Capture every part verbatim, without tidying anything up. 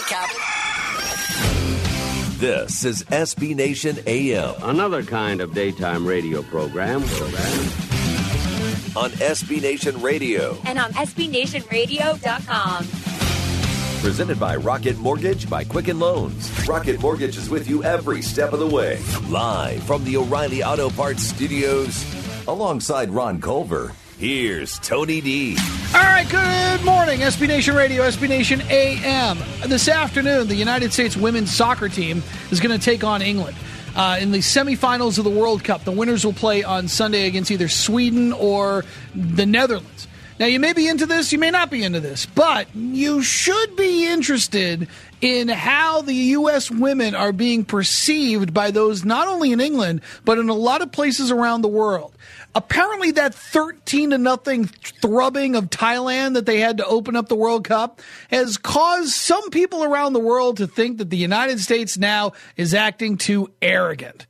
Wake up. This is S B Nation A M. Another kind of daytime radio program. program. On S B Nation Radio. And on S B Nation Radio dot com. Presented by Rocket Mortgage by Quicken Loans. Rocket Mortgage is with you every step of the way. Live from the O'Reilly Auto Parts Studios. Alongside Ron Culver, here's Tony D. All right, good morning, S B Nation Radio, S B Nation A M. This afternoon, the United States women's soccer team is going to take on England. Uh, in the semifinals of the World Cup, the winners will play on Sunday against either Sweden or the Netherlands. Now, you may be into this, you may not be into this, but you should be interested in how the U S women are being perceived by those not only in England, but in a lot of places around the world. Apparently that thirteen to nothing thrubbing of Thailand that they had to open up the World Cup has caused some people around the world to think that the United States now is acting too arrogant.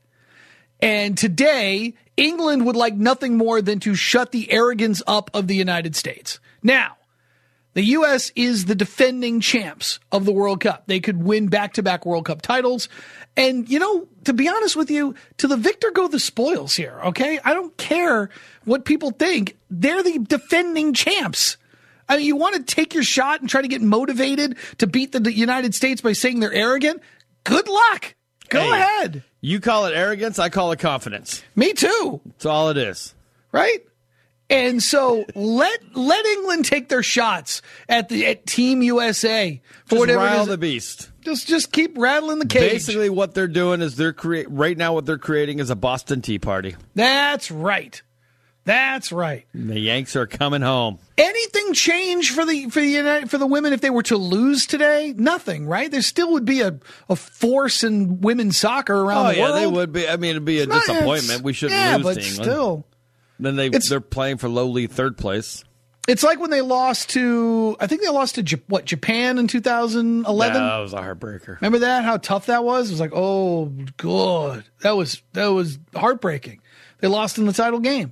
And today, England would like nothing more than to shut the arrogance up of the United States. Now, the U S is the defending champs of the World Cup. They could win back-to-back World Cup titles. And, you know, to be honest with you, to the victor go the spoils here, okay? I don't care what people think. They're the defending champs. I mean, you want to take your shot and try to get motivated to beat the United States by saying they're arrogant? Good luck. Go hey, ahead. You call it arrogance, I call it confidence. Me too. That's all it is. Right? And so let let England take their shots at the at Team U S A for just whatever rile it is. the beast. Just just keep rattling the cage. Basically, what they're doing is they're create right now. What they're creating is a Boston Tea Party. That's right. That's right. And the Yanks are coming home. Anything change for the for the United, for the women if they were to lose today? Nothing, right? There still would be a, a force in women's soccer around oh, the yeah, world. they would be. I mean, it'd be a It's disappointment. not, We shouldn't yeah, lose but to England. Still, then they they're playing for lowly third place. It's like when they lost to, I think they lost to, J- what, Japan in two thousand eleven? No, that was a heartbreaker. Remember that? How tough that was? It was like, oh, good. That was that was heartbreaking. They lost in the title game.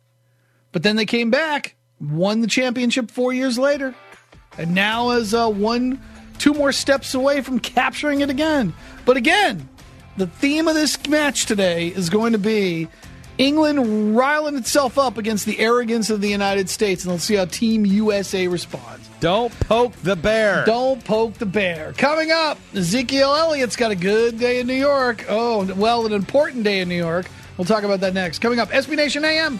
But then they came back, won the championship four years later, and now is uh, one, two more steps away from capturing it again. But again, the theme of this match today is going to be England riling itself up against the arrogance of the United States, and let's see how Team U S A responds. Don't poke the bear. Don't poke the bear. Coming up, Ezekiel Elliott's got a good day in New York. Oh, well, an important day in New York. We'll talk about that next. Coming up, S B Nation A M.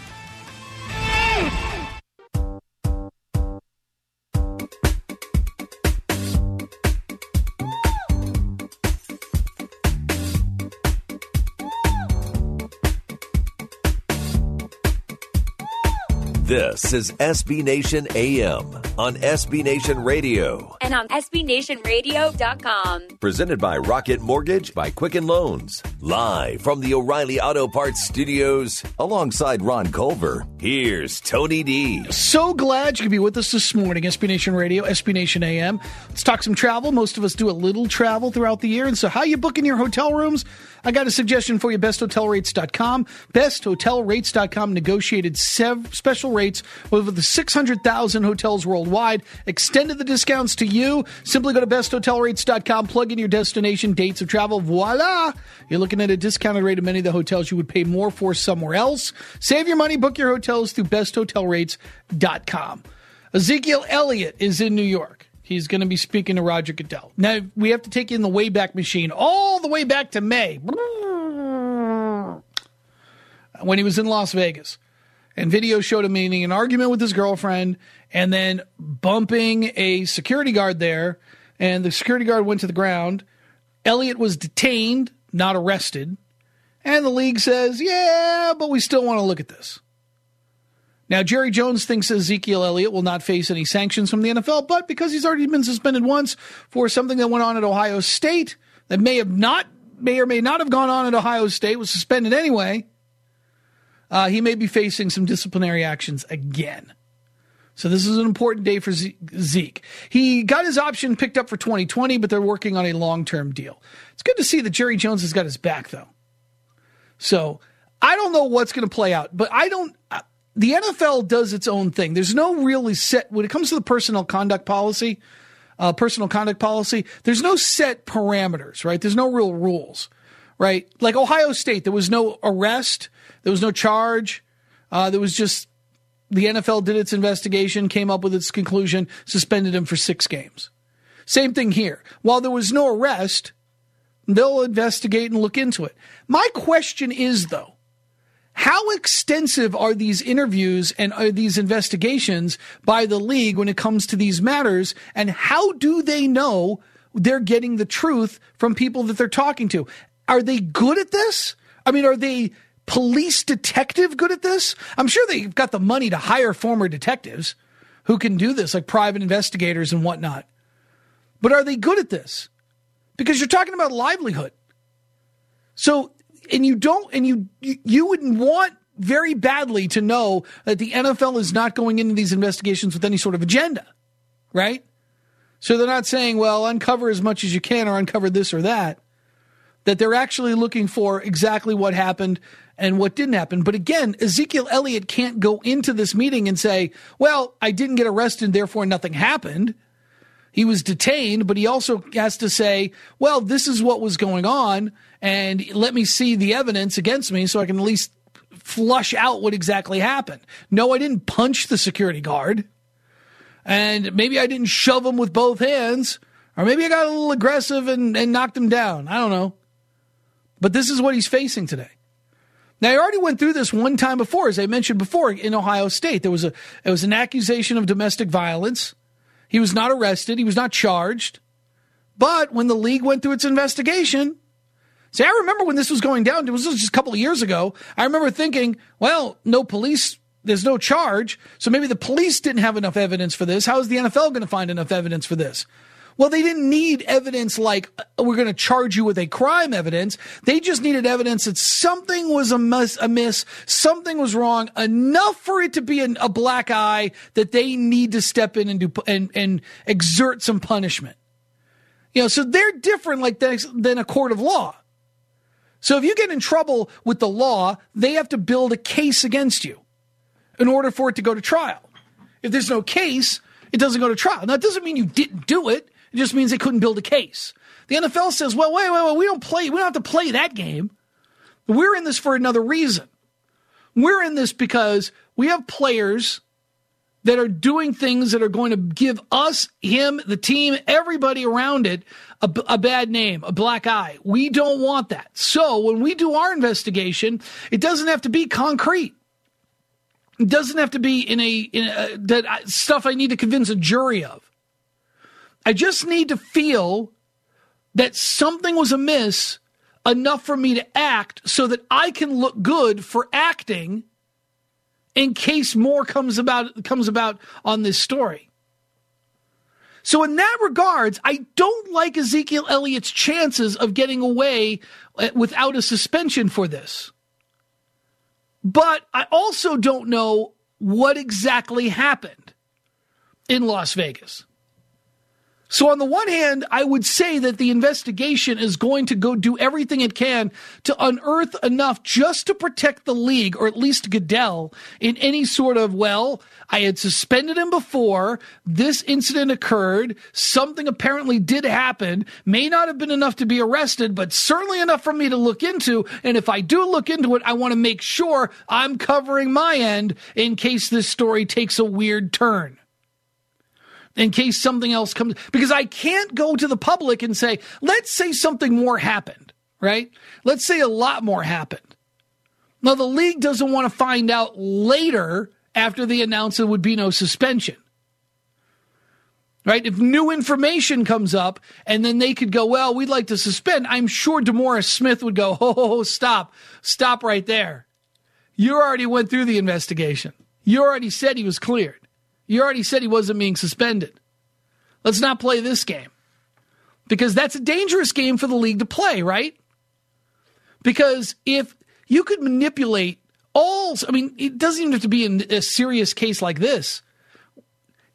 This is S B Nation A M on S B Nation Radio. And on S B Nation Radio dot com. Presented by Rocket Mortgage by Quicken Loans. Live from the O'Reilly Auto Parts Studios. Alongside Ron Culver, here's Tony D. So glad you could be with us this morning, S B Nation Radio, S B Nation A M. Let's talk some travel. Most of us do a little travel throughout the year. And so how you booking your hotel rooms? I got a suggestion for you, best hotel rates dot com. best hotel rates dot com negotiated sev- special rates with over six hundred thousand hotels worldwide. Extended the discounts to you. Simply go to best hotel rates dot com, plug in your destination, dates of travel. Voila! You're looking at a discounted rate of many of the hotels you would pay more for somewhere else. Save your money. Book your hotels through best hotel rates dot com. Ezekiel Elliott is in New York. He's going to be speaking to Roger Goodell. Now, we have to take you in the Wayback Machine all the way back to May when he was in Las Vegas. And video showed him in an argument with his girlfriend and then bumping a security guard there. And the security guard went to the ground. Elliott was detained, not arrested. And the league says, yeah, but we still want to look at this. Now, Jerry Jones thinks Ezekiel Elliott will not face any sanctions from the N F L, but because he's already been suspended once for something that went on at Ohio State that may have not, may or may not have gone on at Ohio State, was suspended anyway, uh, he may be facing some disciplinary actions again. So this is an important day for Zeke. He got his option picked up for twenty twenty, but they're working on a long-term deal. It's good to see that Jerry Jones has got his back, though. So I don't know what's going to play out, but I don't... Uh, The N F L does its own thing. There's no really set, when it comes to the personnel conduct policy, uh, personal conduct policy, there's no set parameters, right? There's no real rules, right? Like Ohio State, there was no arrest. There was no charge. Uh, there was just the N F L did its investigation, came up with its conclusion, suspended him for six games. Same thing here. While there was no arrest, they'll investigate and look into it. My question is, though, how extensive are these interviews and are these investigations by the league when it comes to these matters? And how do they know they're getting the truth from people that they're talking to? Are they good at this? I mean, are they police detective good at this? I'm sure they've got the money to hire former detectives who can do this, like private investigators and whatnot. But are they good at this? Because you're talking about livelihood. So, and you don't, and you, you, you would want very badly to know that the N F L is not going into these investigations with any sort of agenda, right? So they're not saying, well, uncover as much as you can or uncover this or that, that they're actually looking for exactly what happened and what didn't happen. But again, Ezekiel Elliott can't go into this meeting and say, well, I didn't get arrested, therefore nothing happened. He was detained, but he also has to say, well, this is what was going on, and let me see the evidence against me so I can at least flush out what exactly happened. No, I didn't punch the security guard, and maybe I didn't shove him with both hands, or maybe I got a little aggressive and, and knocked him down. I don't know. But this is what he's facing today. Now, I already went through this one time before, as I mentioned before, in Ohio State. There was a it was an accusation of domestic violence. He was not arrested. He was not charged. But when the league went through its investigation, see, I remember when this was going down, it was just a couple of years ago, I remember thinking, well, no police, there's no charge, so maybe the police didn't have enough evidence for this. How is the N F L going to find enough evidence for this? Well, they didn't need evidence like, we're going to charge you with a crime evidence. They just needed evidence that something was amiss, amiss something was wrong, enough for it to be an, a black eye that they need to step in and do and, and exert some punishment. You know, so they're different like that than a court of law. So if you get in trouble with the law, they have to build a case against you in order for it to go to trial. If there's no case, it doesn't go to trial. Now, it doesn't mean you didn't do it. It just means they couldn't build a case. The N F L says, well, wait, wait, wait, we don't play, we don't have to play that game. We're in this for another reason. We're in this because we have players that are doing things that are going to give us, him, the team, everybody around it, a, a bad name, a black eye. We don't want that. So when we do our investigation, it doesn't have to be concrete. It doesn't have to be in a, in a that I, stuff I need to convince a jury of. I just need to feel that something was amiss enough for me to act so that I can look good for acting in case more comes about comes about on this story. So in that regards, I don't like Ezekiel Elliott's chances of getting away without a suspension for this. But I also don't know what exactly happened in Las Vegas. So on the one hand, I would say that the investigation is going to go do everything it can to unearth enough just to protect the league, or at least Goodell, in any sort of, well, I had suspended him before, this incident occurred, something apparently did happen, may not have been enough to be arrested, but certainly enough for me to look into, and if I do look into it, I want to make sure I'm covering my end in case this story takes a weird turn. In case something else comes, because I can't go to the public and say, let's say something more happened, right? Let's say a lot more happened. Now, the league doesn't want to find out later after they announce there would be no suspension, right? If new information comes up and then they could go, well, we'd like to suspend, I'm sure DeMaurice Smith would go, oh, oh, oh, stop, stop right there. You already went through the investigation. You already said he was cleared. You already said he wasn't being suspended. Let's not play this game. Because that's a dangerous game for the league to play, right? Because if you could manipulate all, I mean, it doesn't even have to be in a serious case like this.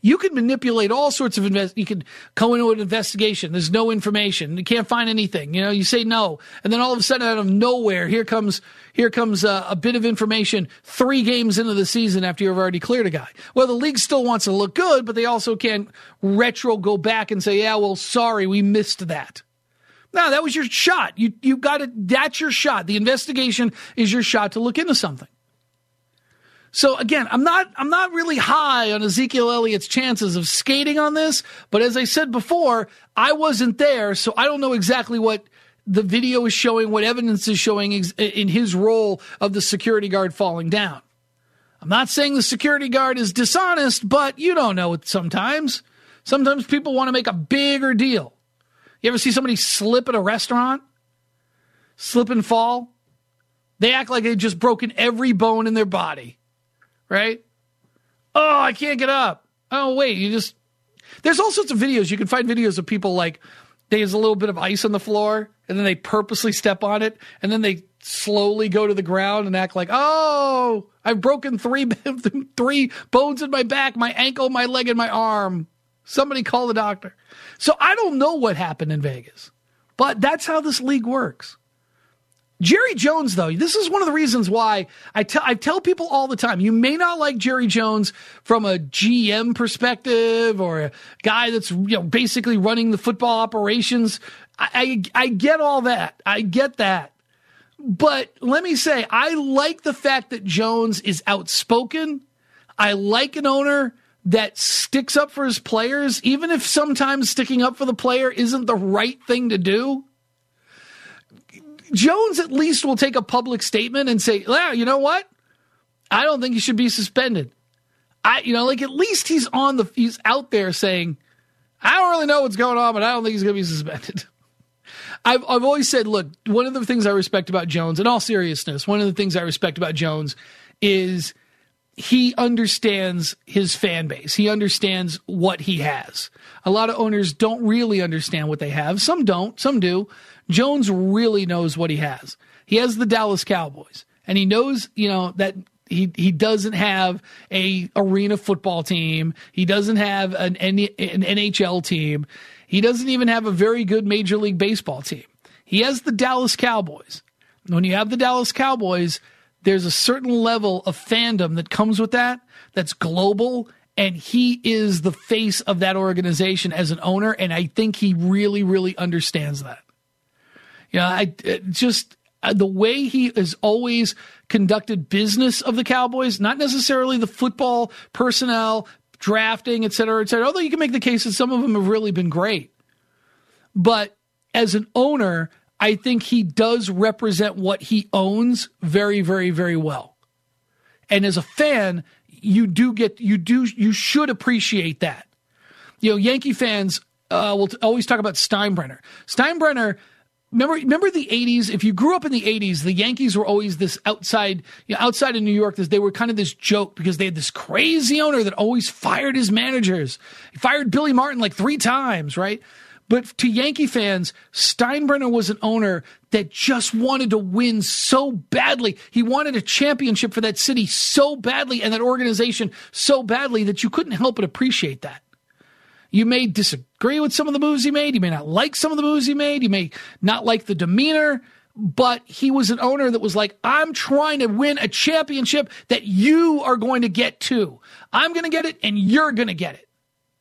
You can manipulate all sorts of invest. You can go into an investigation. There's no information. You can't find anything. You know, you say no, and then all of a sudden, out of nowhere, here comes here comes a, a bit of information. Three games into the season, after you've already cleared a guy. Well, the league still wants to look good, but they also can't retro go back and say, "Yeah, well, sorry, we missed that." No, that was your shot. You you got it. That's your shot. The investigation is your shot to look into something. So again, I'm not I'm not really high on Ezekiel Elliott's chances of skating on this, but as I said before, I wasn't there, so I don't know exactly what the video is showing, what evidence is showing in his role of the security guard falling down. I'm not saying the security guard is dishonest, but you don't know it sometimes. Sometimes people want to make a bigger deal. You ever see somebody slip at a restaurant? Slip and fall? They act like they've just broken every bone in their body. Right? Oh, I can't get up. Oh, wait, you just... There's all sorts of videos. You can find videos of people like there's a little bit of ice on the floor, and then they purposely step on it, and then they slowly go to the ground and act like, oh, I've broken three, three bones in my back, my ankle, my leg, and my arm. Somebody call the doctor. So I don't know what happened in Vegas, but that's how this league works. Jerry Jones, though, this is one of the reasons why I tell I tell people all the time, you may not like Jerry Jones from a G M perspective or a guy that's, you know, basically running the football operations. I, I, I get all that. I get that. But let me say, I like the fact that Jones is outspoken. I like an owner that sticks up for his players, even if sometimes sticking up for the player isn't the right thing to do. Jones at least will take a public statement and say, well, you know what? I don't think he should be suspended. I, you know, like at least he's on the, he's out there saying, I don't really know what's going on, but I don't think he's going to be suspended. I've, I've always said, look, one of the things I respect about Jones, in all seriousness, one of the things I respect about Jones is he understands his fan base. He understands what he has. A lot of owners don't really understand what they have. Some don't, some do. Jones really knows what he has. He has the Dallas Cowboys, and he knows, you know, that he he doesn't have a arena football team. He doesn't have an, an N H L team. He doesn't even have a very good Major League Baseball team. He has the Dallas Cowboys. When you have the Dallas Cowboys, there's a certain level of fandom that comes with that, that's global, and he is the face of that organization as an owner, and I think he really, really understands that. You know, I just uh, the way he has always conducted business of the Cowboys, not necessarily the football personnel, drafting, et cetera, et cetera. Although you can make the case that some of them have really been great. But as an owner, I think he does represent what he owns very, very, very well. And as a fan, you do get, you do, you should appreciate that. You know, Yankee fans uh, will t- always talk about Steinbrenner. Steinbrenner. Remember, remember the eighties? If you grew up in the eighties, the Yankees were always this outside, you know, outside of New York. This, they were kind of this joke because they had this crazy owner that always fired his managers. He fired Billy Martin like three times, right? But to Yankee fans, Steinbrenner was an owner that just wanted to win so badly. He wanted a championship for that city so badly and that organization so badly that you couldn't help but appreciate that. You may disagree with some of the moves he made. You may not like some of the moves he made. You may not like the demeanor, but he was an owner that was like, I'm trying to win a championship that you are going to get to. I'm going to get it, and you're going to get it.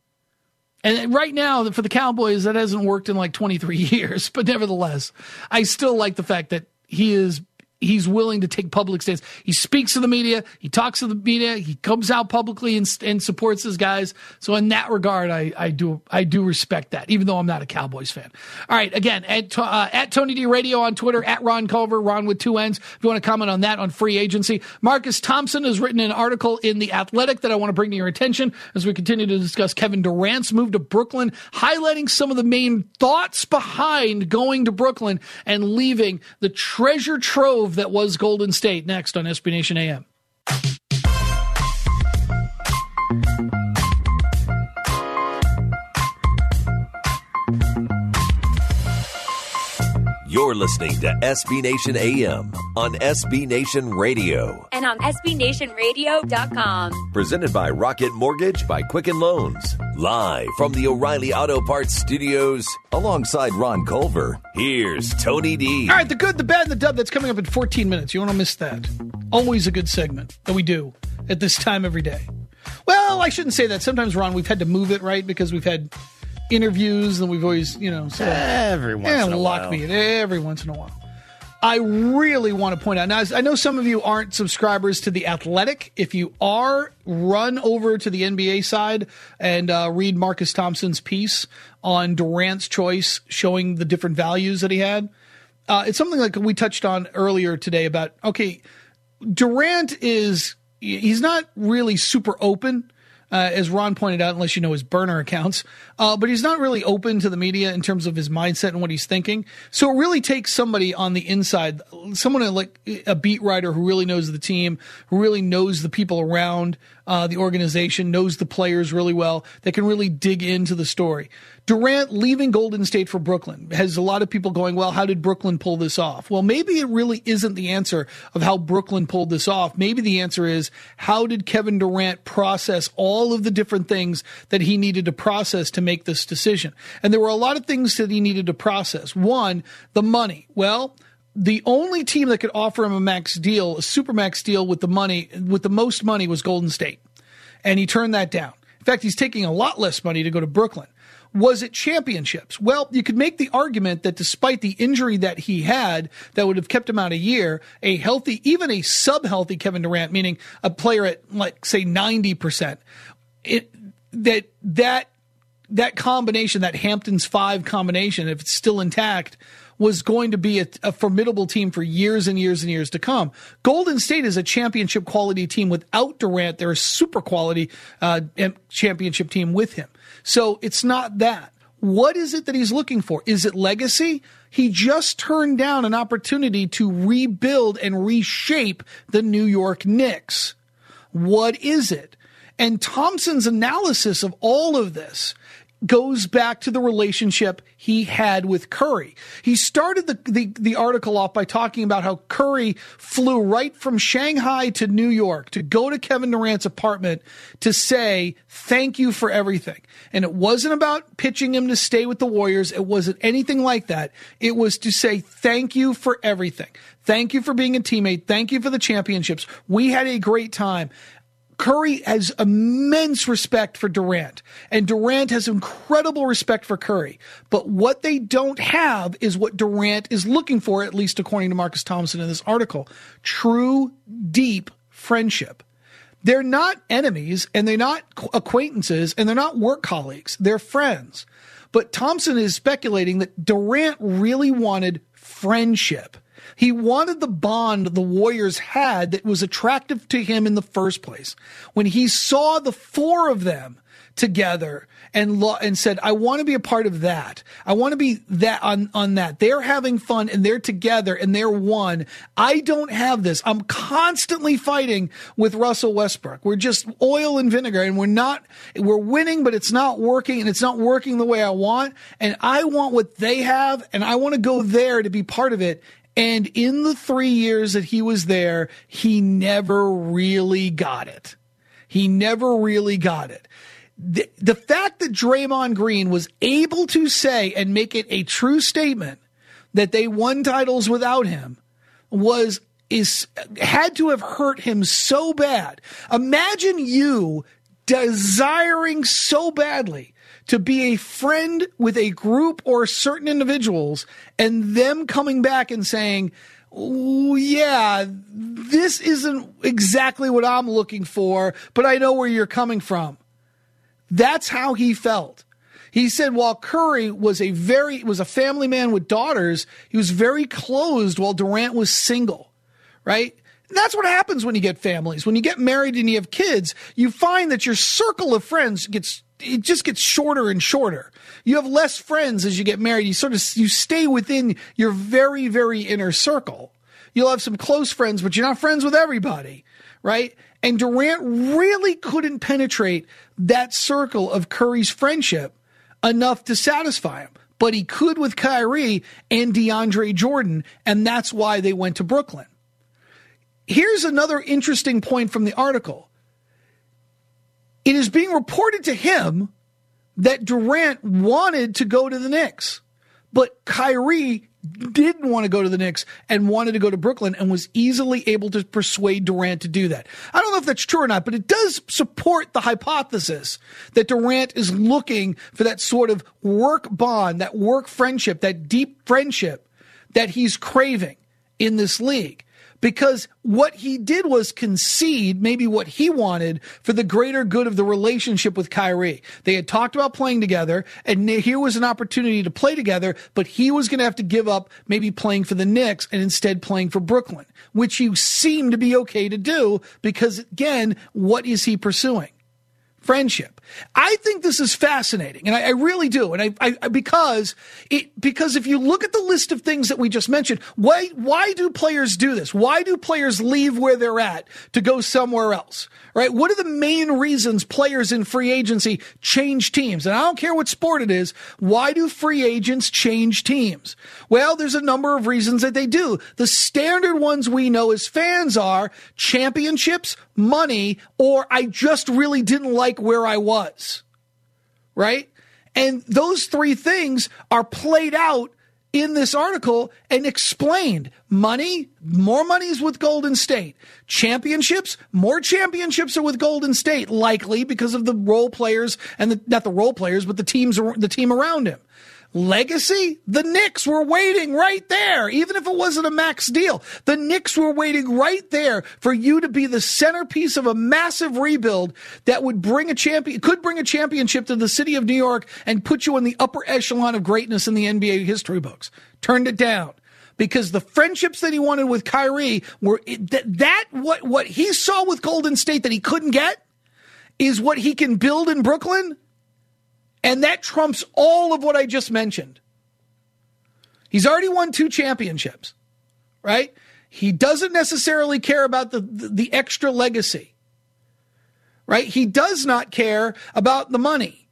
And right now, for the Cowboys, that hasn't worked in like twenty-three years. But nevertheless, I still like the fact that he is he's willing to take public stands. He speaks to the media. He talks to the media. He comes out publicly and, and supports his guys. So in that regard, I, I do I do respect that, even though I'm not a Cowboys fan. All right, again, at, uh, at Tony D Radio on Twitter, at Ron Culver, Ron with two N's. If you want to comment on that on free agency. Marcus Thompson has written an article in The Athletic that I want to bring to your attention as we continue to discuss Kevin Durant's move to Brooklyn, highlighting some of the main thoughts behind going to Brooklyn and leaving the treasure trove that was Golden State. Next on S B Nation A M. You're listening to S B Nation A M on S B Nation Radio. And on S B Nation Radio dot com. Presented by Rocket Mortgage by Quicken Loans. Live from the O'Reilly Auto Parts Studios, alongside Ron Culver, here's Tony D. All right, the good, the bad, and the dub, that's coming up in fourteen minutes. You want to miss that. Always a good segment that we do at this time every day. Well, I shouldn't say that. Sometimes, Ron, we've had to move it, right? Because we've had interviews and we've always, you know, sort of, every once eh, in a lock while. me in every once in a while. I really want to point out, now I know some of you aren't subscribers to The Athletic. If you are, run over to the N B A side and uh, read Marcus Thompson's piece on Durant's choice, showing the different values that he had. Uh, it's something like we touched on earlier today about, okay, Durant is, he's not really super open. Uh, as Ron pointed out, unless you know his burner accounts. Uh, but he's not really open to the media in terms of his mindset and what he's thinking. So it really takes somebody on the inside, someone like a beat writer who really knows the team, who really knows the people around uh, the organization, knows the players really well, that can really dig into the story. Durant leaving Golden State for Brooklyn has a lot of people going, well, how did Brooklyn pull this off? Well, maybe it really isn't the answer of how Brooklyn pulled this off. Maybe the answer is, how did Kevin Durant process all of the different things that he needed to process to make this decision? And there were a lot of things that he needed to process. One, the money. Well, the only team that could offer him a max deal, a super max deal with the money, with the most money, was Golden State. And he turned that down. In fact, he's taking a lot less money to go to Brooklyn. Was it championships? Well, you could make the argument that despite the injury that he had that would have kept him out a year, a healthy, even a sub-healthy Kevin Durant, meaning a player at, like, say, ninety percent, it, that that that combination, that Hamptons five combination, if it's still intact, was going to be a, a formidable team for years and years and years to come. Golden State is a championship quality team without Durant. They're a super quality uh, championship team with him. So it's not that. What is it that he's looking for? Is it legacy? He just turned down an opportunity to rebuild and reshape the New York Knicks. What is it? And Thompson's analysis of all of this goes back to the relationship he had with Curry. He started the, the, the article off by talking about how Curry flew right from Shanghai to New York to go to Kevin Durant's apartment to say, thank you for everything. And it wasn't about pitching him to stay with the Warriors. It wasn't anything like that. It was to say, thank you for everything. Thank you for being a teammate. Thank you for the championships. We had a great time. Curry has immense respect for Durant, and Durant has incredible respect for Curry. But what they don't have is what Durant is looking for, at least according to Marcus Thompson in this article: true, deep friendship. They're not enemies, and they're not acquaintances, and they're not work colleagues. They're friends. But Thompson is speculating that Durant really wanted friendship. He wanted the bond the Warriors had that was attractive to him in the first place. When he saw the four of them together and lo- and said, I want to be a part of that. I want to be that on, on that. They're having fun and they're together and they're one. I don't have this. I'm constantly fighting with Russell Westbrook. We're just oil and vinegar, and we're not, we're winning, but it's not working, and it's not working the way I want. And I want what they have, and I want to go there to be part of it. And in the three years that he was there, he never really got it. He never really got it. The, the fact that Draymond Green was able to say and make it a true statement that they won titles without him was is had to have hurt him so bad. Imagine you desiring so badly to be a friend with a group or certain individuals, and them coming back and saying, oh, yeah, this isn't exactly what I'm looking for, but I know where you're coming from. That's how he felt. He said while Curry was a very was a family man with daughters, he was very closed while Durant was single, right? And that's what happens when you get families. When you get married and you have kids, you find that your circle of friends gets it just gets shorter and shorter. You have less friends as you get married. You sort of you stay within your very, very inner circle. You'll have some close friends, but you're not friends with everybody, right? And Durant really couldn't penetrate that circle of Curry's friendship enough to satisfy him. but he could with Kyrie and DeAndre Jordan, and that's why they went to Brooklyn. Here's another interesting point from the article. It is being reported to him that Durant wanted to go to the Knicks, but Kyrie didn't want to go to the Knicks and wanted to go to Brooklyn and was easily able to persuade Durant to do that. I don't know if that's true or not, but it does support the hypothesis that Durant is looking for that sort of work bond, that work friendship, that deep friendship that he's craving in this league. Because what he did was concede maybe what he wanted for the greater good of the relationship with Kyrie. They had talked about playing together, and here was an opportunity to play together, but he was going to have to give up maybe playing for the Knicks and instead playing for Brooklyn, which he seemed to be okay to do because, again, what is he pursuing? Friendship. I think this is fascinating, and I, I really do. And I, I because it because if you look at the list of things that we just mentioned, why why do players do this? Why do players leave where they're at to go somewhere else? Right? What are the main reasons players in free agency change teams? And I don't care what sport it is. Why do free agents change teams? Well, there's a number of reasons that they do. The standard ones we know as fans are championships, money, or I just really didn't like where I was. Right? And those three things are played out in this article and explained. Money, more money is with Golden State. Championships, more championships are with Golden State, likely because of the role players and the, not the role players, but the teams, the team around him. Legacy, the Knicks were waiting right there, even if it wasn't a max deal. The Knicks were waiting right there for you to be the centerpiece of a massive rebuild that would bring a champion, could bring a championship to the city of New York and put you in the upper echelon of greatness in the N B A history books. Turned it down because the friendships that he wanted with Kyrie were that, that what, what he saw with Golden State that he couldn't get is what he can build in Brooklyn. And that trumps all of what I just mentioned. He's already won two championships, right? He doesn't necessarily care about the, the, the extra legacy, right? He does not care about the money.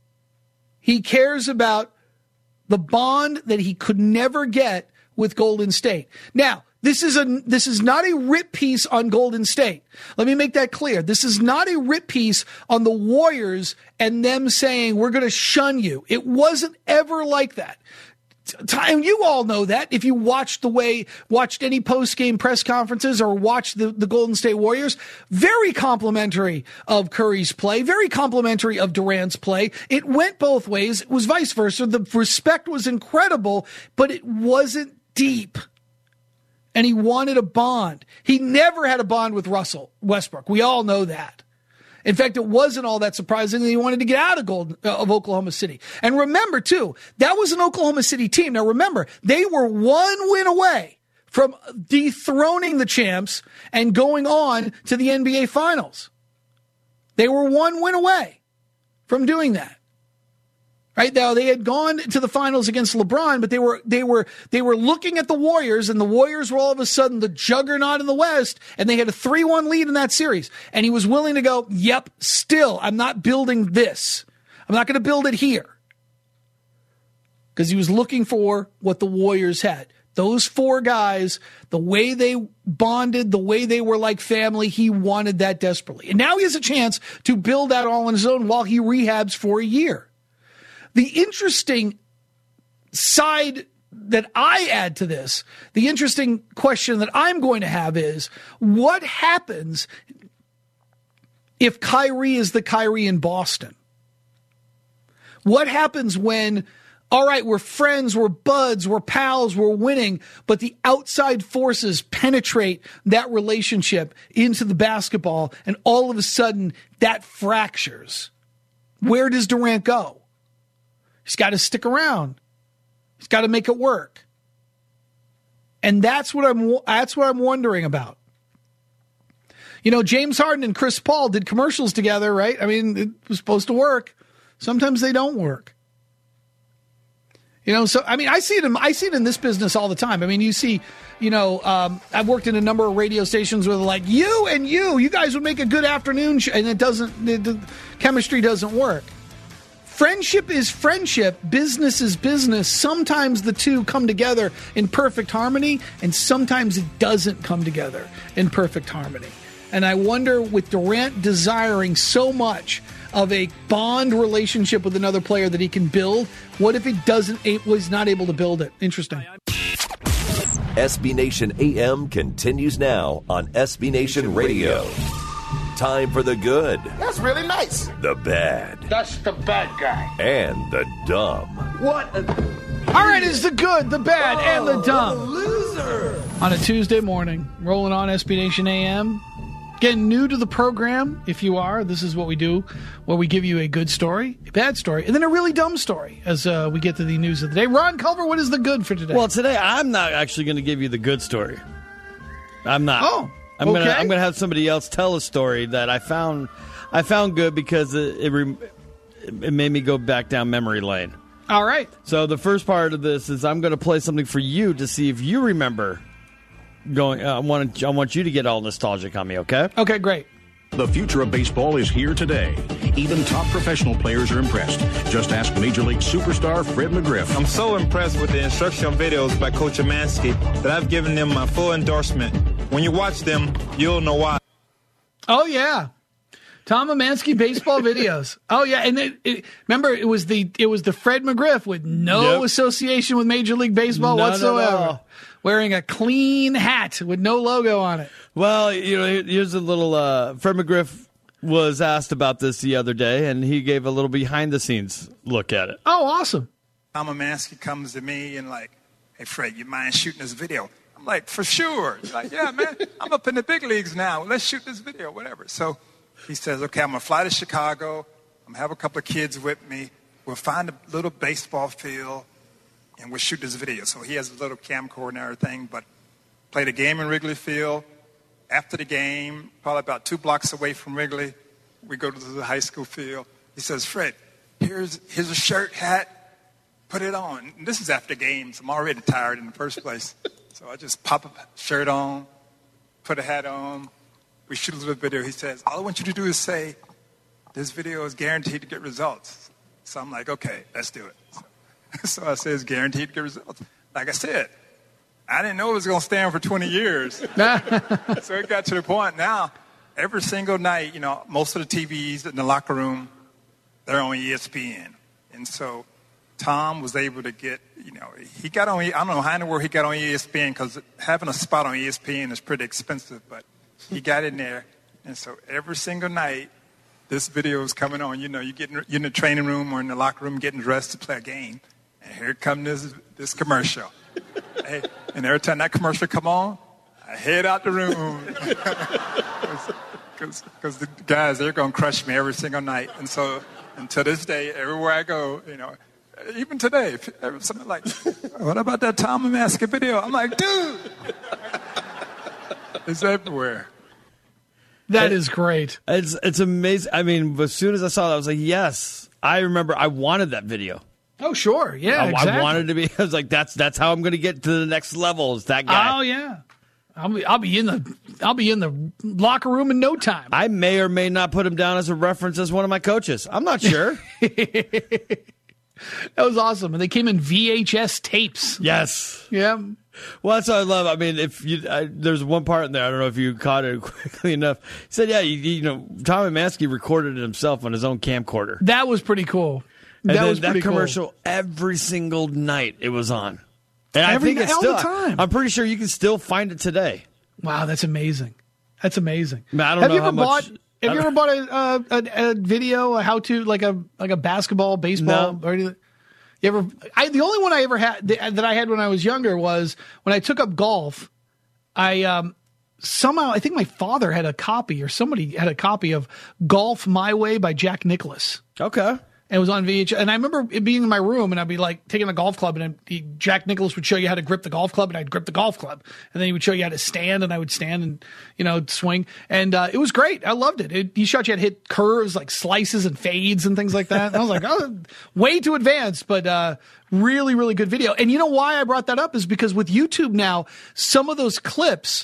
He cares about the bond that he could never get with Golden State. Now, This is a this is not a rip piece on Golden State. Let me make that clear. This is not a rip piece on the Warriors and them saying, we're going to shun you. It wasn't ever like that. And you all know that if you watched the way, watched any post-game press conferences or watched the, the Golden State Warriors, very complimentary of Curry's play, very complimentary of Durant's play. It went both ways. It was vice versa. The respect was incredible, but it wasn't deep. And he wanted a bond. He never had a bond with Russell Westbrook. We all know that. In fact, it wasn't all that surprising that he wanted to get out of Gold, uh, of Oklahoma City. And remember, too, that was an Oklahoma City team. Now, remember, they were one win away from dethroning the champs and going on to the N B A Finals. They were one win away from doing that. Right now, they had gone to the finals against LeBron, but they were they were they were looking at the Warriors, and the Warriors were all of a sudden the juggernaut in the West, and they had a three one lead in that series. And he was willing to go, "Yep, still, I'm not building this. I'm not going to build it here," because he was looking for what the Warriors had. Those four guys, the way they bonded, the way they were like family, he wanted that desperately. And now he has a chance to build that all on his own while he rehabs for a year. The interesting side that I add to this, the interesting question that I'm going to have is, what happens if Kyrie is the Kyrie in Boston? What happens when, all right, we're friends, we're buds, we're pals, we're winning, but the outside forces penetrate that relationship into the basketball, and all of a sudden that fractures? Where does Durant go? He's got to stick around. He's got to make it work. And that's what I'm that's what I'm wondering about. You know, James Harden and Chris Paul did commercials together, right? I mean, it was supposed to work. Sometimes they don't work. You know, so I mean, I see it in I see it in this business all the time. I mean, you see, you know, um, I've worked in a number of radio stations where they're like, you and you, you guys would make a good afternoon show, and it doesn't, the, the chemistry doesn't work. friendship is friendship, business is business. Sometimes the two come together in perfect harmony, and sometimes it doesn't come together in perfect harmony. And I wonder, with Durant desiring so much of a bond relationship with another player that he can build, what if it doesn't, it was not able to build it? Interesting. S B Nation A M continues now on S B Nation Radio. Time for the good, That's really nice. the bad, That's the bad guy. and the dumb. What a All right, it's the good, the bad, and the dumb. loser. On a Tuesday morning, rolling on S B Nation A M. Getting new to the program, if you are, this is what we do, where we give you a good story, a bad story, and then a really dumb story as uh, we get to the news of the day. Ron Culver, what is the good for today? Well, today I'm not actually going to give you the good story. I'm not. Oh, I'm gonna okay. I'm gonna have somebody else tell a story that I found I found good because it it, re, it made me go back down memory lane. all right. So the first part of this is I'm going to play something for you to see if you remember going. Uh, I want I want you to get all nostalgic on me, okay? Okay, great. The future of baseball is here today. Even top professional players are impressed. Just ask Major League superstar Fred McGriff. I'm so impressed with the instructional videos by Coach Amansky that I've given them my full endorsement. When you watch them, you'll know why. Oh, yeah. Tom Amansky baseball videos. Oh, yeah. And it, it, remember, it was the it was the Fred McGriff with no Yep. association with Major League Baseball None at whatsoever. all. Wearing a clean hat with no logo on it. Well, you know, here's a little. Uh, Fred McGriff was asked about this the other day, and he gave a little behind the scenes look at it. Oh, awesome. Tom Amansky comes to me and like, hey, Fred, you mind shooting this video? I'm like, for sure. He's like, yeah, man, I'm up in the big leagues now. Let's shoot this video, whatever. So he says, okay, I'm going to fly to Chicago. I'm going to have a couple of kids with me. We'll find a little baseball field, and we'll shoot this video. So he has a little camcorder and everything, but played a game in Wrigley Field. After the game, probably about two blocks away from Wrigley, we go to the high school field. He says, Fred, here's, here's a shirt, hat, put it on. And this is after games. I'm already tired in the first place. So I just pop a shirt on, put a hat on. We shoot a little video. He says, all I want you to do is say, this video is guaranteed to get results. So I'm like, okay, let's do it. So, so I say it's guaranteed to get results. Like I said, I didn't know it was going to stand for twenty years. So it got to the point now, every single night, you know, most of the T Vs in the locker room, they're on E S P N. And so Tom was able to get, you know, he got on, I don't know how in the world he got on E S P N because having a spot on E S P N is pretty expensive, but he got in there. And so every single night, this video is coming on. You know, you get in, you're in the training room or in the locker room getting dressed to play a game. And here comes this, this commercial. Hey, and every time that commercial come on, I head out the room. Because the guys, they're going to crush me every single night. And so, and to this day, everywhere I go, you know, even today, something like, what about that Tom Amansky video? I'm like, dude, it's everywhere. That is great. It's it's amazing. I mean, as soon as I saw that, I was like, yes. I remember I wanted that video. Oh, sure. Yeah, I, exactly. I wanted to be. I was like, that's that's how I'm going to get to the next level. Is that guy? Oh, yeah. I'll be, I'll be in the I'll be in the locker room in no time. I may or may not put him down as a reference as one of my coaches. I'm not sure. That was awesome. And they came in V H S tapes. Yes. Yeah. Well, that's what I love. I mean, if you I, there's one part in there, I don't know if you caught it quickly enough. He said, yeah, you, you know, Tom Amansky recorded it himself on his own camcorder. That was pretty cool. And that then was that pretty commercial cool. every single night it was on. And Every I think it's all still, the time. I'm pretty sure you can still find it today. Wow, that's amazing. That's amazing. I, mean, I don't have know you how ever much. bought? Have you ever bought a, uh, a a video, a how to like a like a basketball, baseball, No. or anything? You ever? I the only one I ever had that I had when I was younger was when I took up golf. I um, somehow I think my father had a copy or somebody had a copy of Golf My Way by Jack Nicklaus. Okay. And it was on V H S. And I remember it being in my room, and I'd be like taking a golf club, and I'd, he, Jack Nicklaus would show you how to grip the golf club, and I'd grip the golf club. And then he would show you how to stand, and I would stand and, you know, swing. And uh, it was great. I loved it. it. He showed you how to hit curves, like slices and fades and things like that. And I was like, oh, way too advanced, but uh, really, really good video. And you know why I brought that up is because with YouTube now, some of those clips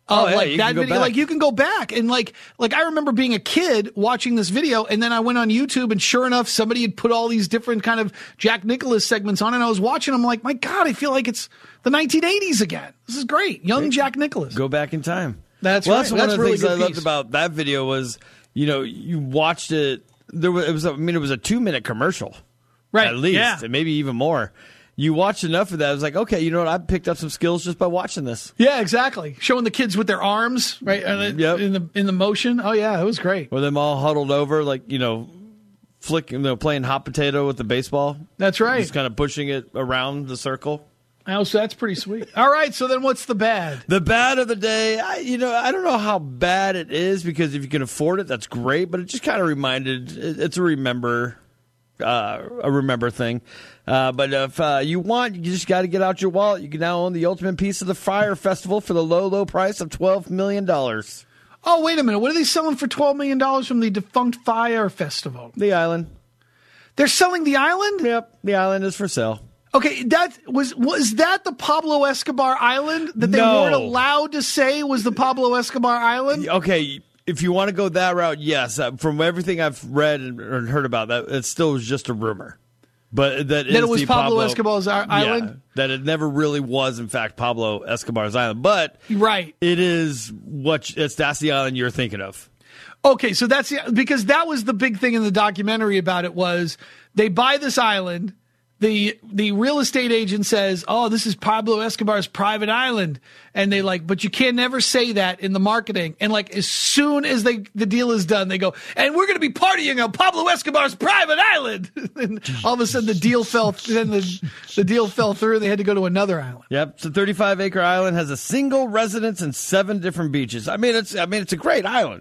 Of Oh, yeah, like you that can go video, back. like you can go back and like, like I remember being a kid watching this video, and then I went on YouTube, and sure enough, somebody had put all these different kind of Jack Nicklaus segments on, and I was watching. I'm like, my God, I feel like it's the nineteen eighties again. This is great, young Jack Nicklaus. Go back in time. That's well, right. That's one That's of the really things good I loved piece. about that video was, you know, you watched it. There was, it was, a, I mean, it was a two minute commercial, Right, At least, yeah. and maybe even more. You watched enough of that. I was like, okay, you know what? I picked up some skills just by watching this. Yeah, exactly. Showing the kids with their arms, right, and Yep. in the in the motion. Oh yeah, it was great. Or them all huddled over, like, you know, flicking, you know, playing hot potato with the baseball. That's right. Just kind of pushing it around the circle. Oh, so that's pretty sweet. All right, so then what's the bad? The bad of the day, I, you know, I don't know how bad it is, because if you can afford it, that's great. But it just kind of reminded, it, it's a remember, uh, a remember thing. Uh, but if uh, you want, you just got to get out your wallet. You can now own the ultimate piece of the Fire Festival for the low, low price of twelve million dollars. Oh, wait a minute. What are they selling for twelve million dollars from the defunct Fire Festival? The island. They're selling the island? Yep, the island is for sale. Okay, that was was that the Pablo Escobar Island that they No. weren't allowed to say was the Pablo Escobar Island? Okay, if you want to go that route, yes. Uh, from everything I've read and or heard about that, it still was just a rumor. But that, That is it was the Pablo Escobar's i- island? Yeah, that it never really was, in fact, Pablo Escobar's island. But Right. it is what it's that's the island you're thinking of. Okay, so that's the, because that was the big thing in the documentary about it was they buy this island. The the real estate agent says, "Oh, this is Pablo Escobar's private island," and they like, but you can never say that in the marketing. And like, as soon as they the deal is done, they go, "And we're going to be partying on Pablo Escobar's private island." And all of a sudden, the deal fell. Then the the deal fell through. They had to go to another island. Yep, it's a thirty-five acre island, has a single residence and seven different beaches. I mean, it's I mean, it's a great island.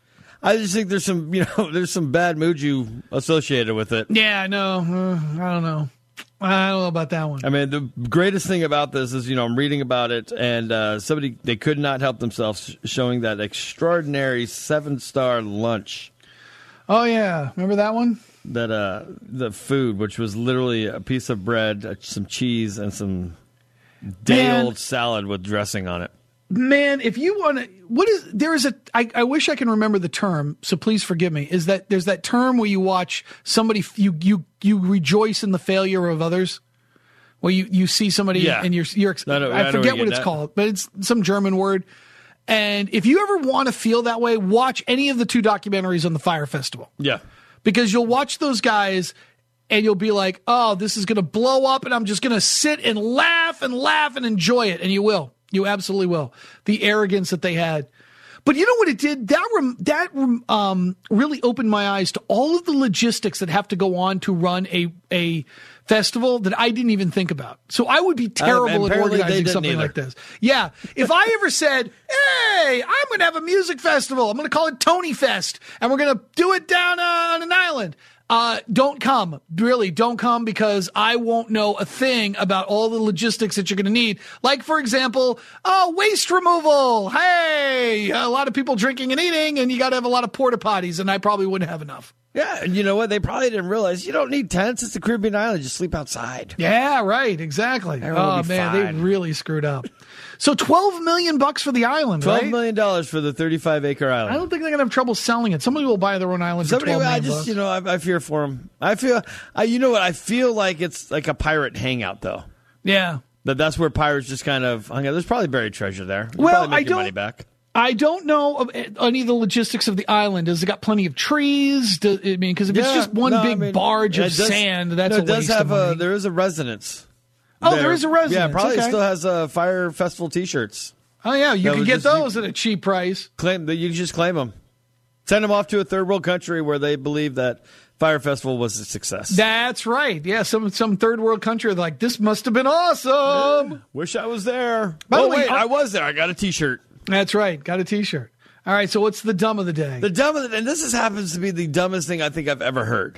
I just think there's some you know there's some bad mojo associated with it. Yeah, no, uh, I don't know. I don't know about that one. I mean, the greatest thing about this is, you know, I'm reading about it, and uh, somebody, they could not help themselves showing that extraordinary seven-star lunch. Oh, yeah. Remember that one? That uh, the food, which was literally a piece of bread, uh, some cheese, and some day-old salad with dressing on it. Man, if you want to, what is, there is a, I, I wish I can remember the term, so please forgive me, is that there's that term where you watch somebody, you, you, you rejoice in the failure of others, where you, you see somebody Yeah. and you're, you're, No, no, I I know forget where what you it's get called, but it's some German word. And if you ever want to feel that way, watch any of the two documentaries on the Fire Festival. Yeah. Because you'll watch those guys and you'll be like, oh, this is going to blow up and I'm just going to sit and laugh and laugh and enjoy it. And you will. You absolutely will. The arrogance that they had. But you know what it did? That rem- that rem- um, really opened my eyes to all of the logistics that have to go on to run a a festival that I didn't even think about. So I would be terrible at apparently they organizing didn't something either. like this. Yeah. If I ever said, hey, I'm going to have a music festival. I'm going to call it Tony Fest, and we're going to do it down uh, on an island. Uh, don't come. Really, don't come, because I won't know a thing about all the logistics that you're going to need. Like, for example, oh, waste removal. Hey, a lot of people drinking and eating, and you got to have a lot of porta potties, and I probably wouldn't have enough. Yeah, and you know what? They probably didn't realize you don't need tents. It's the Caribbean island. Just sleep outside. Yeah, right. Exactly. Everyone Oh will be man, fine. they really screwed up. So twelve million bucks for the island, Twelve right? million dollars for the thirty-five acre island. I don't think they're gonna have trouble selling it. Somebody will buy their own island for Somebody, twelve I million just, bucks. you know, I, I fear for them. I feel, I, you know what? I feel like it's like a pirate hangout, though. Yeah. That that's where pirates just kind of hung out. There's probably buried treasure there. You Well, probably make I your don't- money back. I don't know of any of the logistics of the island. Has it got plenty of trees? Do, I mean, because if it's Yeah, just one no, I big mean, barge it of does- sand, that's no, a it does waste have of money. a. There is a residence. Oh, there is a residence. Yeah, probably Okay. still has uh, Fire Festival T-shirts. Oh yeah, you That can was get just- those at a cheap price. Claim that you can just claim them. Send them off to a third world country where they believe that Fire Festival was a success. That's right. Yeah, some some third world country like this must have been awesome. Wish I was there. By the oh way, wait, are- I was there. I got a T-shirt. That's right. Got a T-shirt. All right. So what's the dumb of the day? The dumbest, and this is, happens to be the dumbest thing I think I've ever heard.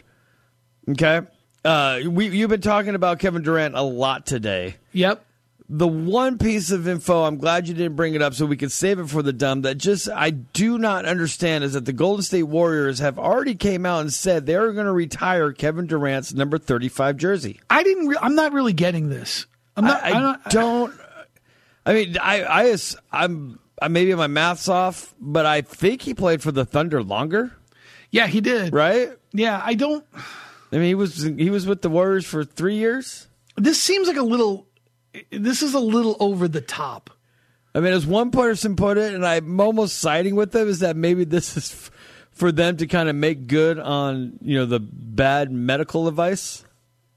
Okay, uh, we you've been talking about Kevin Durant a lot today. Yep. The one piece of info, I'm glad you didn't bring it up so we could save it for the dumb, that just I do not understand is that the Golden State Warriors have already came out and said they're going to retire Kevin Durant's number thirty-five jersey. I didn't. Re- I'm not really getting this. I'm not. I, I, I don't. don't. I mean, I, I, I'm uh, maybe my math's off, but I think he played for the Thunder longer. Yeah, he did. Right? Yeah, I don't. I mean, he was he was with the Warriors for three years. This seems like a little. This is a little over the top. I mean, as one person put it, and I'm almost siding with them, is that maybe this is f- for them to kind of make good on, you know, the bad medical advice.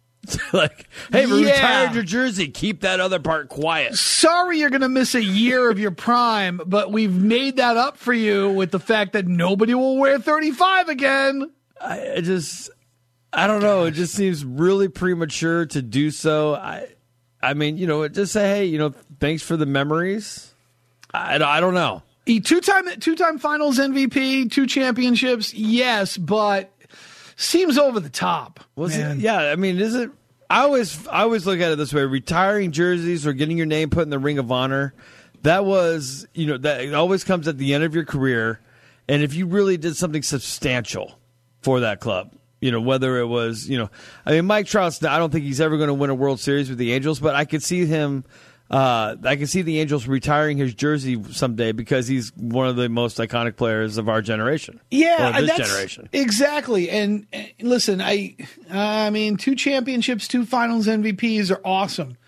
Like, hey, we Yeah. retired your jersey. Keep that other part quiet. Sorry you're going to miss a year of your prime, but we've made that up for you with the fact that nobody will wear thirty-five again. I, I just, I don't know. It just seems really premature to do so. I, I mean, you know, just say, hey, you know, thanks for the memories. I, I don't know. He two-time two-time Finals M V P, two championships, yes, but seems over the top. Was man. it? Yeah, I mean, is it? I always, I always look at it this way: retiring jerseys or getting your name put in the Ring of Honor. That was, you know, that it always comes at the end of your career, and if you really did something substantial for that club, you know, whether it was, you know, I mean, Mike Trout's, I don't think he's ever going to win a World Series with the Angels, but I could see him. Uh, I can see the Angels retiring his jersey someday because he's one of the most iconic players of our generation. Yeah, or this that's, generation. Exactly. And uh, listen, I, I mean, two championships, two Finals M V Ps are awesome,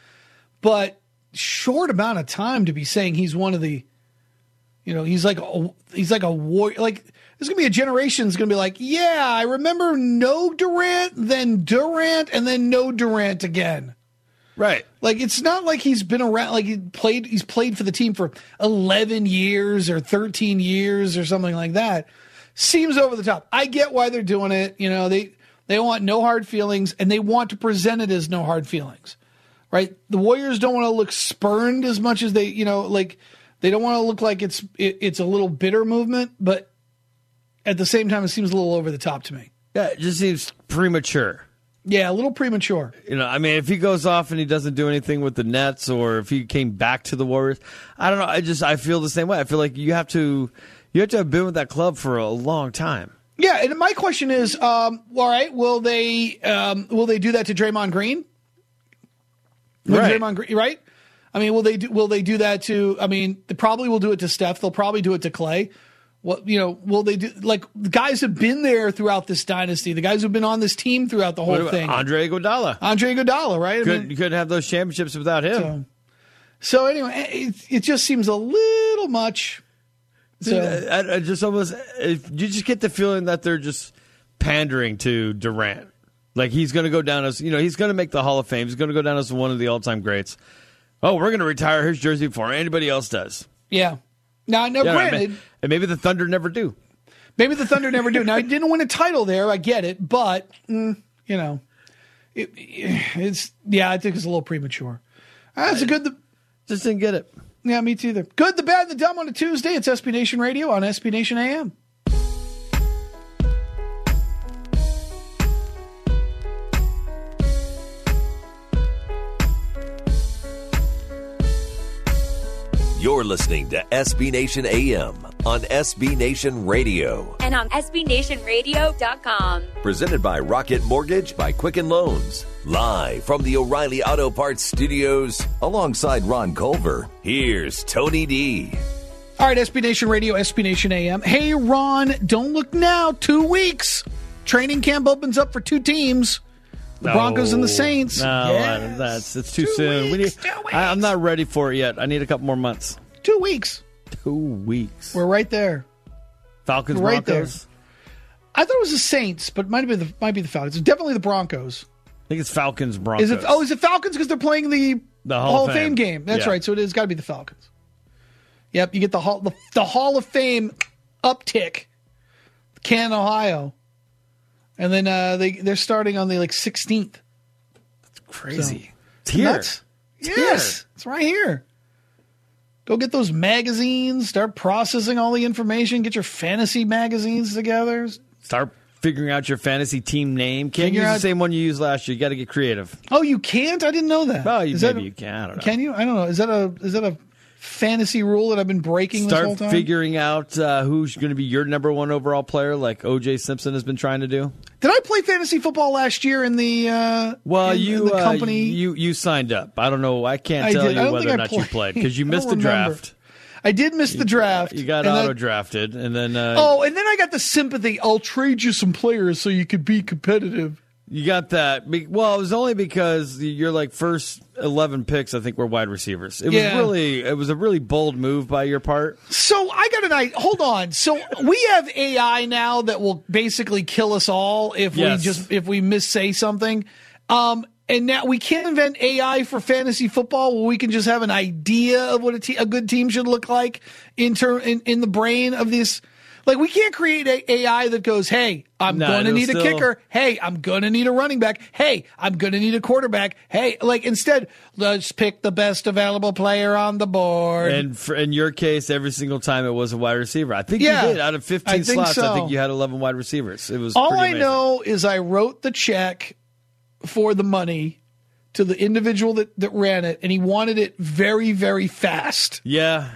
but short amount of time to be saying he's one of the, you know, he's like a, he's like a war. Like there's gonna be a generation that's gonna be like, yeah, I remember no Durant, then Durant, and then no Durant again. Right. Like it's not like he's been around. Like he played. He's played for the team for eleven years or thirteen years or something like that. Seems over the top. I get why they're doing it. You know, they they want no hard feelings and they want to present it as no hard feelings, right? The Warriors don't want to look spurned as much as they, you know, like they don't want to look like it's it, it's a little bitter movement, but at the same time, it seems a little over the top to me. Yeah, it just seems premature. Yeah, a little premature. You know, I mean, if he goes off and he doesn't do anything with the Nets, or if he came back to the Warriors, I don't know. I just I feel the same way. I feel like you have to you have to have been with that club for a long time. Yeah, and my question is, um, all right, will they um, will they do that to Draymond Green? Will Right. Draymond Green, right? I mean, will they do, will they do that to? I mean, they probably will do it to Steph. They'll probably do it to Clay. What you know? Will they do? Like the guys have been there throughout this dynasty. The guys who've been on this team throughout the What whole about thing. Andre Iguodala. Andre Iguodala, right? I Could, mean, you couldn't have those championships without him. so, so anyway, it, it just seems a little much. Dude, So I, I just almost you just get the feeling that they're just pandering to Durant. Like he's going to go down as, you know, he's going to make the Hall of Fame. He's going to go down as one of the all-time greats. Oh, we're going to retire his jersey before anybody else does. yeah. Now, now, Yeah, granted. and maybe the Thunder never do. Maybe the Thunder never do. Now, he didn't win a title there. I get it. But, mm, you know, it, it's, yeah, I think it's a little premature. That's a good, the, Just didn't get it. yeah, me too. Good, the bad, and the dumb on a Tuesday. It's S B Nation Radio on S B Nation A M. You're listening to S B Nation A M on S B Nation Radio. And on S B Nation Radio dot com. Presented by Rocket Mortgage by Quicken Loans. Live from the O'Reilly Auto Parts Studios alongside Ron Culver. Here's Tony D. All right, S B Nation Radio, S B Nation A M. Hey, Ron, don't look now. Two weeks. Training camp opens up for two teams. The Broncos and the Saints. No, Yes. I- that's it's too Two soon. We weeks, need, two I, I'm weeks. not ready for it yet. I need a couple more months. Two weeks. Two weeks. We're right there. Falcons, right Broncos. I thought it was the Saints, but it might have been the might be the Falcons. It's definitely the Broncos. I think it's Falcons, Broncos. Is it? Oh, is it Falcons because they're playing the, The Hall of of Fame. Fame. game? That's Yeah. right. So it has got to be the Falcons. Yep, you get the Hall the, the Hall of Fame uptick, Canton, Ohio, and then uh, they they're starting on the like sixteenth. crazy? It's So, here. nuts. Yes, it's right here. Go get those magazines. Start processing all the information. Get your fantasy magazines together. Start figuring out your fantasy team name. Can't Figure use out- the same one you used last year. You got to get creative. Oh, you can't? I didn't know that. Oh, you, Is that maybe a- you can. I don't know. Can you? I don't know. Is that a is that a fantasy rule that I've been breaking this whole Start time? figuring out uh, who's going to be your number one overall player, like O J Simpson has been trying to do. Did I play fantasy football last year in the uh, Well, in, you in the uh, company? you you signed up. I don't know. I can't I tell did. I you don't whether think or I not you played. played because you I missed the don't remember. draft. I did miss the draft. You got and auto then- drafted, and then uh, Oh, and then I got the sympathy. I'll trade you some players so you could be competitive. you got that. Be- Well, it was only because you're like first eleven picks. I think were wide receivers. It Yeah. was really, it was a really bold move by your part. So I got an idea. Hold on. So we have A I now that will basically kill us all if Yes. we just if we missay something. Um, and now we can't invent A I for fantasy football where we can just have an idea of what a, te- a good team should look like in, ter- in in the brain of this. Like, we can't create a A I that goes, hey, I'm No, going to it'll need a still- kicker. Hey, I'm going to need a running back. Hey, I'm going to need a quarterback. Hey, like, instead, let's pick the best available player on the board. And for, in your case, every single time it was a wide receiver. I think Yeah, you did. Out of fifteen I think slots, I so. think you had eleven wide receivers. It was All pretty I amazing. know is I wrote the check for the money to the individual that, that ran it, and he wanted it very, very fast. Yeah.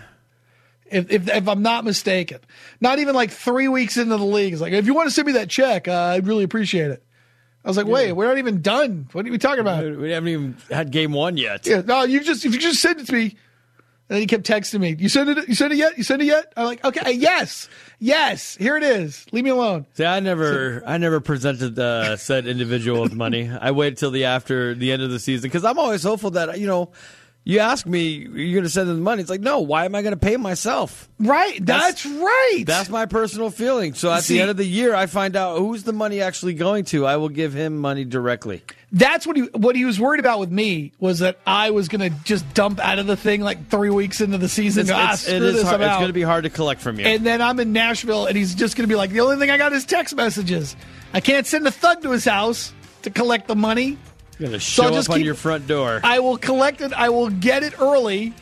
If, if if I'm not mistaken, not even like three weeks into the league, it's like, if you want to send me that check, uh, I'd really appreciate it. I was like, wait, we're not even done. What are we talking about? We haven't even had game one yet. Yeah, no, you just if you just send it to me. And then he kept texting me. You sent it? You sent it yet? You sent it yet? I'm like, okay, yes, yes. Here it is. Leave me alone. See, I never, I never presented uh, said individual with money. I waited till the after the end of the season because I'm always hopeful that you know. You ask me, you're going to send them the money. It's like, no, why am I going to pay myself? Right. That's, That's- right. That's my personal feeling. So at See- the end of the year, I find out who's the money actually going to. I will give him money directly. That's what he what he was worried about with me was that I was going to just dump out of the thing like three weeks into the season. It's, Go, ah, it's, screw it is this, hard, I'm it's out. going to be hard to collect from you. And then I'm in Nashville, and he's just going to be like, the only thing I got is text messages. I can't send a thug to his house to collect the money. You're going to So show I'll just up on keep- your front door. I will collect it. I will get it early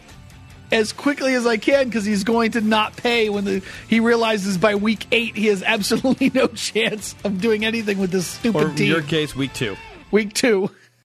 as quickly as I can because he's going to not pay when the, he realizes by week eight he has absolutely no chance of doing anything with this stupid or in team. your case, week two. Week two.